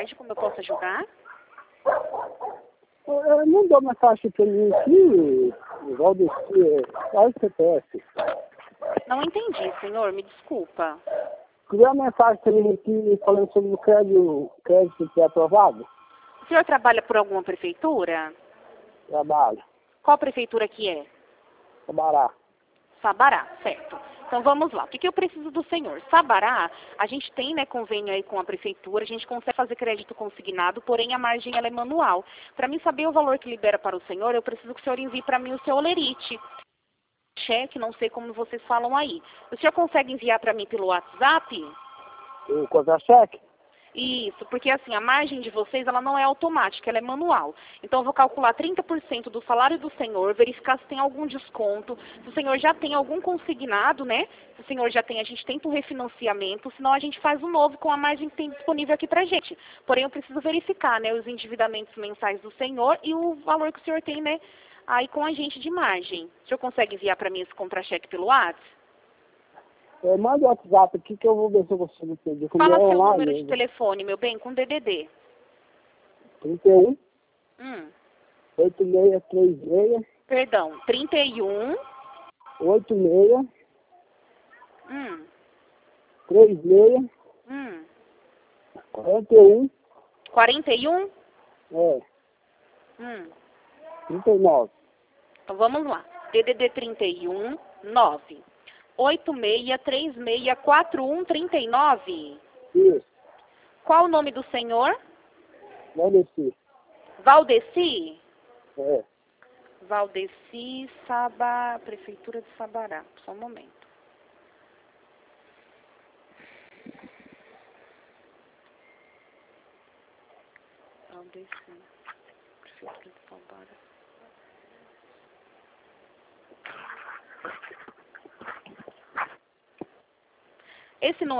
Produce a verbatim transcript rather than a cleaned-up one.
sede, como eu posso ajudar? Eu não dou mensagem para mim aqui, Valdeci, qual é o C P F? Não entendi, senhor, me desculpa. Queria uma mensagem para mim aqui falando sobre o crédito, crédito que é aprovado? O senhor trabalha por alguma prefeitura? Trabalho. Qual prefeitura que é? Sabará. Sabará, certo. Então vamos lá. O que, que eu preciso do senhor? Sabará, a gente tem, né, convênio aí com a prefeitura, a gente consegue fazer crédito consignado, porém a margem ela é manual. Para mim saber o valor que libera para o senhor, eu preciso que o senhor envie para mim o seu olerite. Cheque, não sei como vocês falam aí. O senhor consegue enviar para mim pelo WhatsApp? O contra-cheque? Isso, porque assim, a margem de vocês, ela não é automática, ela é manual. Então eu vou calcular trinta por cento do salário do senhor, verificar se tem algum desconto, se o senhor já tem algum consignado, né? Se o senhor já tem, a gente tenta um refinanciamento, senão a gente faz um novo com a margem que tem disponível aqui pra gente. Porém, eu preciso verificar, né, os endividamentos mensais do senhor e o valor que o senhor tem, né, aí com a gente de margem. O senhor consegue enviar para mim esse contra-cheque pelo WhatsApp? É, manda o WhatsApp aqui que eu vou ver se eu consigo pedir. Como Fala é seu online, número de telefone, meu bem, com D D D. trinta e um, Hum, oitenta e seis, trinta e seis, perdão, trinta e um, oitenta e seis, hum, trinta e seis, hum, quarenta e um, quarenta e um, é, hum. trinta e nove. Então vamos lá. D D D trinta e um, nove, oito seis, três seis, quatro um, trinta e nove. Isso, Qual o nome do senhor? Valdeci. Valdeci? É. Valdeci, Saba, Prefeitura de Sabará. Só um momento. Valdeci, Prefeitura de Sabará. Esse não